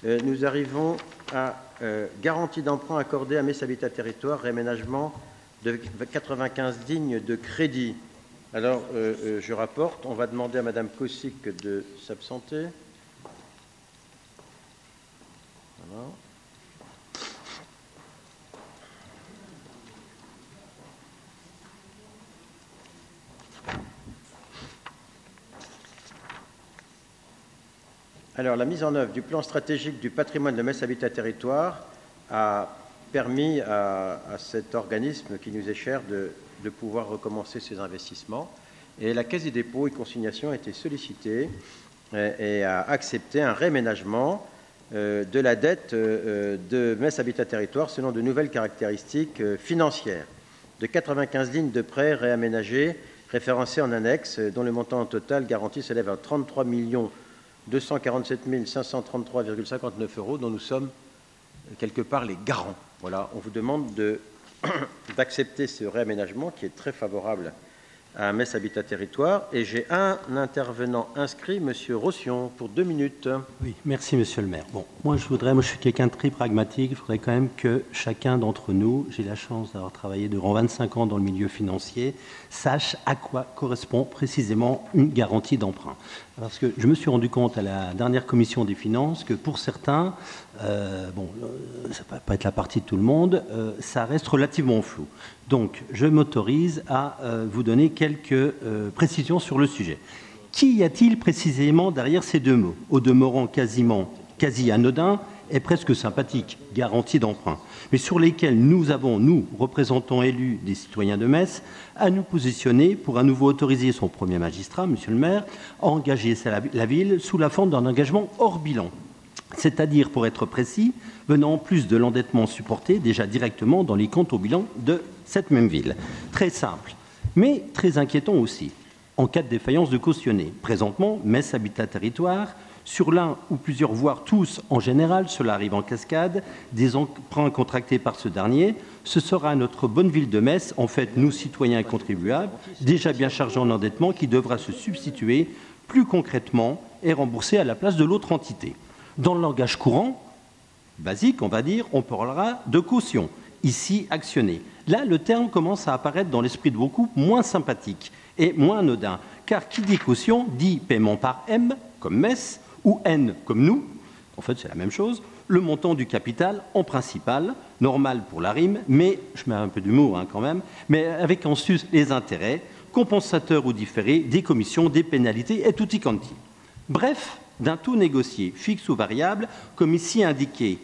Nous arrivons à garantie d'emprunt accordée à Metz Habitat Territoire, réaménagement de 95 dignes de crédit. Alors, je rapporte, on va demander à Madame Kosic de s'absenter. Voilà. Alors, la mise en œuvre du plan stratégique du patrimoine de Metz Habitat Territoire a permis à cet organisme qui nous est cher de pouvoir recommencer ses investissements. Et la Caisse des dépôts et consignations a été sollicitée et a accepté un réaménagement de la dette de Metz Habitat Territoire selon de nouvelles caractéristiques financières. De 95 lignes de prêts réaménagées référencées en annexe, dont le montant total garanti s'élève à 33 247 533,59 €, dont nous sommes quelque part les garants. Voilà, on vous demande d'accepter ce réaménagement qui est très favorable à Metz Habitat Territoire. Et j'ai un intervenant inscrit, M. Rossion, pour 2 minutes. Oui, merci, Monsieur le maire. Bon, moi, je suis quelqu'un de très pragmatique. Il faudrait quand même que chacun d'entre nous, j'ai la chance d'avoir travaillé durant 25 ans dans le milieu financier, sache à quoi correspond précisément une garantie d'emprunt. Parce que je me suis rendu compte à la dernière commission des finances que pour certains, ça ne va pas être la partie de tout le monde, ça reste relativement flou. Donc, je m'autorise à vous donner quelques précisions sur le sujet. Qu'y a-t-il précisément derrière ces deux mots, au demeurant quasi anodin et presque sympathique, garantie d'emprunt, mais sur lesquels nous avons, nous, représentants élus des citoyens de Metz, à nous positionner pour à nouveau autoriser son premier magistrat, monsieur le maire, à engager la ville sous la forme d'un engagement hors bilan, c'est-à-dire, pour être précis, venant en plus de l'endettement supporté déjà directement dans les comptes au bilan de cette même ville. Très simple, mais très inquiétant aussi, en cas de défaillance de cautionner. Présentement, Metz Habitat Territoire, sur l'un ou plusieurs, voire tous en général, cela arrive en cascade, des emprunts contractés par ce dernier, ce sera notre bonne ville de Metz, en fait, nous citoyens et contribuables, déjà bien chargés en endettement, qui devra se substituer plus concrètement et rembourser à la place de l'autre entité. Dans le langage courant, basique, on va dire, on parlera de caution, ici actionnée. Là, le terme commence à apparaître dans l'esprit de beaucoup moins sympathique et moins anodin, car qui dit caution dit paiement par M, comme Metz, ou N, comme nous, en fait c'est la même chose, le montant du capital en principal, normal pour la rime, mais, je mets un peu d'humour quand même, mais avec en sus les intérêts, compensateurs ou différés, des commissions, des pénalités et tutti quanti. Bref, d'un taux négocié, fixe ou variable, comme ici indiqué,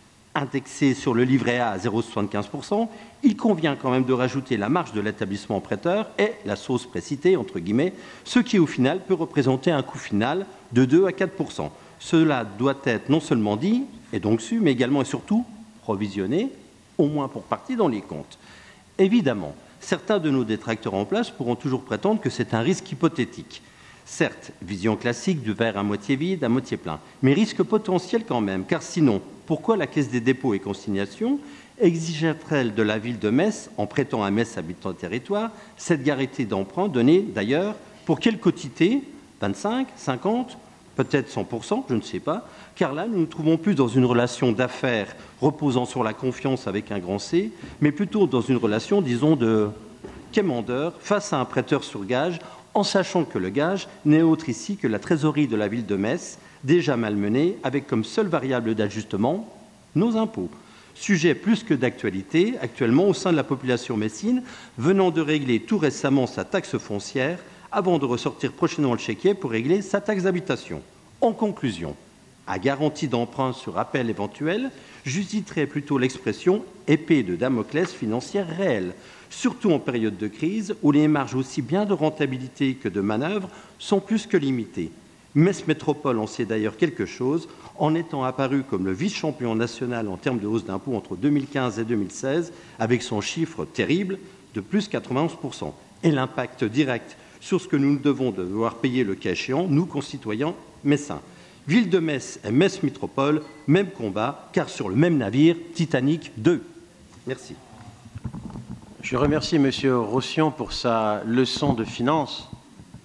indexé sur le livret A à 0,75%, il convient quand même de rajouter la marge de l'établissement prêteur et la sauce précitée, entre guillemets, ce qui au final peut représenter un coût final de 2 à 4%. Cela doit être non seulement dit, et donc su, mais également et surtout provisionné, au moins pour partie dans les comptes. Évidemment, certains de nos détracteurs en place pourront toujours prétendre que c'est un risque hypothétique. Certes, vision classique du verre à moitié vide, à moitié plein, mais risque potentiel quand même, car sinon, pourquoi la Caisse des dépôts et consignations exigerait-elle de la ville de Metz, en prêtant à Metz Habitat Territoire, cette garantie d'emprunt donnée d'ailleurs pour quelle quotité ? 25, 50, peut-être 100%, je ne sais pas, car là, nous nous trouvons plus dans une relation d'affaires reposant sur la confiance avec un grand C, mais plutôt dans une relation, disons, de quémandeur face à un prêteur sur gage, en sachant que le gage n'est autre ici que la trésorerie de la ville de Metz, déjà malmenée, avec comme seule variable d'ajustement nos impôts. Sujet plus que d'actualité, actuellement au sein de la population messine, venant de régler tout récemment sa taxe foncière, avant de ressortir prochainement le chéquier pour régler sa taxe d'habitation. En conclusion, à garantie d'emprunt sur appel éventuel, j'userais plutôt l'expression épée de Damoclès financière réelle, surtout en période de crise où les marges aussi bien de rentabilité que de manœuvre sont plus que limitées. Metz Métropole en sait d'ailleurs quelque chose en étant apparu comme le vice-champion national en termes de hausse d'impôts entre 2015 et 2016 avec son chiffre terrible de plus 91%. Et l'impact direct sur ce que nous devons devoir payer le cas échéant, nous concitoyens messins. Ville de Metz et Metz Métropole, même combat, car sur le même navire, Titanic 2. Merci. Je remercie M. Rossion pour sa leçon de finance.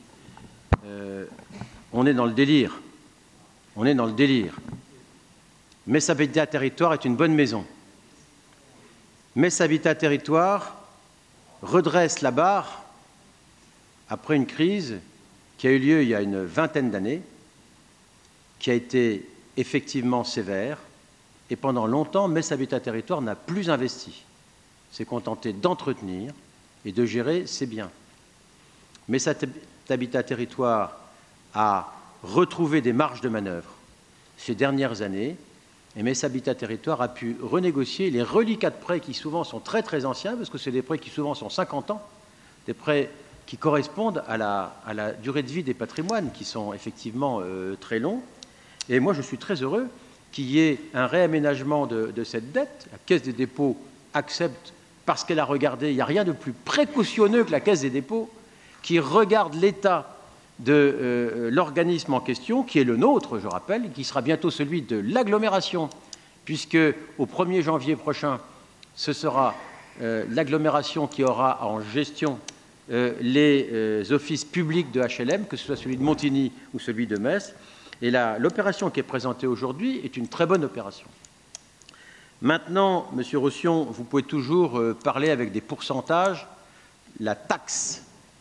On est dans le délire. On est dans le délire. Metz Habitat Territoire est une bonne maison. Metz Habitat Territoire redresse la barre après une crise qui a eu lieu il y a une vingtaine d'années, qui a été effectivement sévère, et pendant longtemps, Metz Habitat Territoire n'a plus investi. S'est contenté d'entretenir et de gérer ses biens. Metz Habitat Territoire a retrouvé des marges de manœuvre ces dernières années, et Metz Habitat Territoire a pu renégocier les reliquats de prêts qui souvent sont très très anciens, parce que c'est des prêts qui souvent sont 50 ans, des prêts qui correspondent à la durée de vie des patrimoines, qui sont effectivement très longs. Et moi, je suis très heureux qu'il y ait un réaménagement de cette dette. La Caisse des dépôts accepte, parce qu'elle a regardé, il n'y a rien de plus précautionneux que la Caisse des dépôts, qui regarde l'état de l'organisme en question, qui est le nôtre, je rappelle, qui sera bientôt celui de l'agglomération, puisque au 1er janvier prochain, ce sera l'agglomération qui aura en gestion les offices publics de HLM, que ce soit celui de Montigny ou celui de Metz. Et l'opération qui est présentée aujourd'hui est une très bonne opération. Maintenant, Monsieur Rossion, vous pouvez toujours parler avec des pourcentages. La taxe,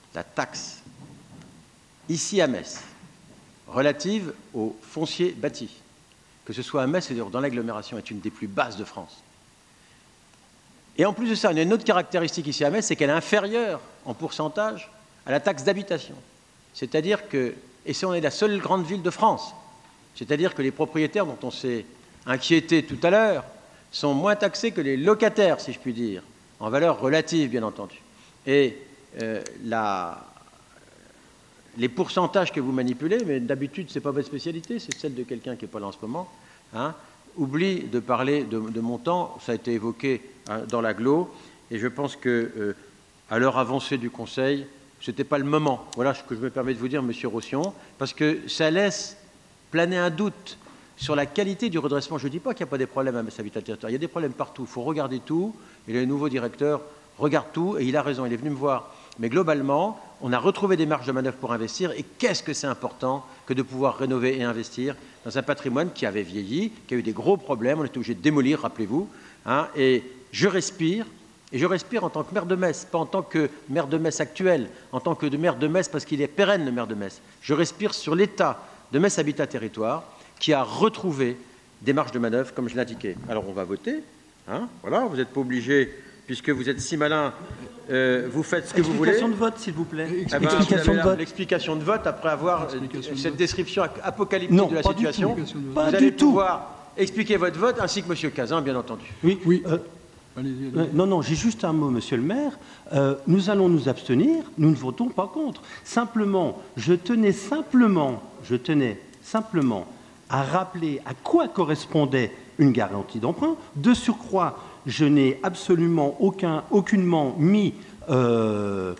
ici à Metz, relative au foncier bâti, que ce soit à Metz ou dans l'agglomération, est une des plus basses de France. Et en plus de ça, il y a une autre caractéristique ici à Metz, c'est qu'elle est inférieure en pourcentage à la taxe d'habitation. C'est-à-dire que, et si on est la seule grande ville de France, c'est-à-dire que les propriétaires dont on s'est inquiété tout à l'heure sont moins taxés que les locataires, si je puis dire, en valeur relative, bien entendu. Et les pourcentages que vous manipulez, mais d'habitude, ce n'est pas votre spécialité, c'est celle de quelqu'un qui n'est pas là en ce moment, oublie de parler de montant, ça a été évoqué dans l'agglo, et je pense qu'à l'heure avancée du Conseil, ce n'était pas le moment. Voilà ce que je me permets de vous dire, Monsieur Rossion, parce que ça laisse planer un doute sur la qualité du redressement. Je ne dis pas qu'il n'y a pas des problèmes à Metz Habitat Territoire, il y a des problèmes partout, il faut regarder tout, et le nouveau directeur regarde tout, et il a raison, il est venu me voir. Mais globalement, on a retrouvé des marges de manœuvre pour investir, et qu'est-ce que c'est important que de pouvoir rénover et investir dans un patrimoine qui avait vieilli, qui a eu des gros problèmes, on était obligé de démolir, rappelez-vous, et je respire en tant que maire de Metz, pas en tant que maire de Metz actuel, en tant que maire de Metz parce qu'il est pérenne, le maire de Metz. Je respire sur l'état de Metz Habitat Territoire qui a retrouvé des marges de manœuvre, comme je l'indiquais. Alors on va voter, voilà, vous n'êtes pas obligé, puisque vous êtes si malin, vous faites ce que vous voulez. Explication de vote, s'il vous plaît. Explication de vote. L'explication de vote, après avoir cette description apocalyptique de la situation, vous allez pouvoir expliquer votre vote, ainsi que M. Cazin, bien entendu. Oui. Allez. Non, j'ai juste un mot, Monsieur le maire. Nous allons nous abstenir, nous ne votons pas contre. Simplement, je tenais simplement à rappeler à quoi correspondait une garantie d'emprunt. De surcroît, je n'ai absolument aucunement mis, je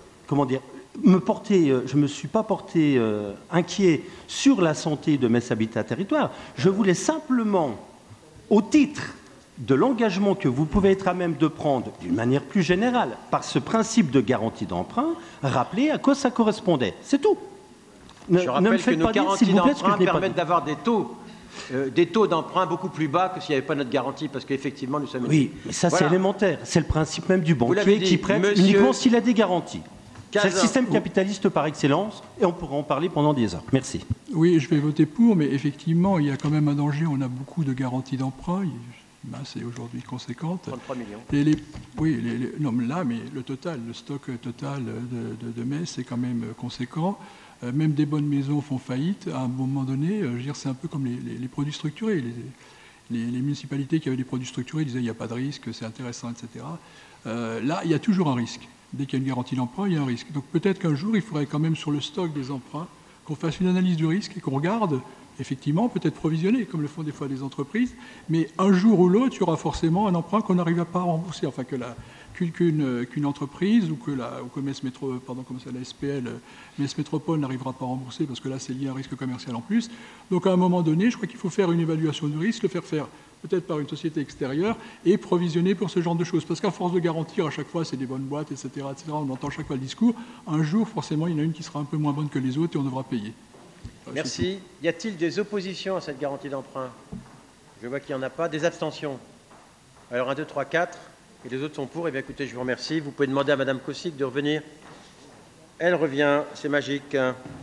ne me suis pas porté inquiet sur la santé de Metz Habitat Territoire. Je voulais simplement, au titre de l'engagement que vous pouvez être à même de prendre d'une manière plus générale par ce principe de garantie d'emprunt, rappeler à quoi ça correspondait. C'est tout. Je rappelle que nos garanties d'emprunt permettent d'avoir des taux d'emprunt beaucoup plus bas que s'il n'y avait pas notre garantie, parce qu'effectivement, nous sommes... Oui, mais ça, c'est élémentaire. C'est le principe même du banquier qui prête uniquement s'il a des garanties. C'est le système capitaliste par excellence, et on pourra en parler pendant des heures. Merci. Oui, je vais voter pour, mais effectivement, il y a quand même un danger. On a beaucoup de garanties d'emprunt. Masse est aujourd'hui conséquente. 33 millions. Non, mais là, mais le stock total de Metz, c'est quand même conséquent. Même des bonnes maisons font faillite. À un moment donné, je veux dire, c'est un peu comme les produits structurés. Les municipalités qui avaient des produits structurés disaient il n'y a pas de risque, c'est intéressant, etc. Là, il y a toujours un risque. Dès qu'il y a une garantie d'emprunt, il y a un risque. Donc peut-être qu'un jour, il faudrait quand même sur le stock des emprunts qu'on fasse une analyse du risque et qu'on regarde, effectivement, peut-être provisionner, comme le font des fois des entreprises, mais un jour ou l'autre, il y aura forcément un emprunt qu'on n'arrivera pas à rembourser. Enfin, qu'une entreprise ou que la SPL, Metz Métropole n'arrivera pas à rembourser parce que là, c'est lié à un risque commercial en plus. Donc, à un moment donné, je crois qu'il faut faire une évaluation du risque, le faire peut-être par une société extérieure et provisionner pour ce genre de choses. Parce qu'à force de garantir à chaque fois, c'est des bonnes boîtes, etc., on entend chaque fois le discours, un jour, forcément, il y en a une qui sera un peu moins bonne que les autres et on devra payer. Merci. Y a-t-il des oppositions à cette garantie d'emprunt? Je vois qu'il n'y en a pas. Des abstentions? Alors 1, 2, 3, 4. Et les autres sont pour. Eh bien, écoutez, je vous remercie. Vous pouvez demander à Madame Kosic de revenir. Elle revient. C'est magique.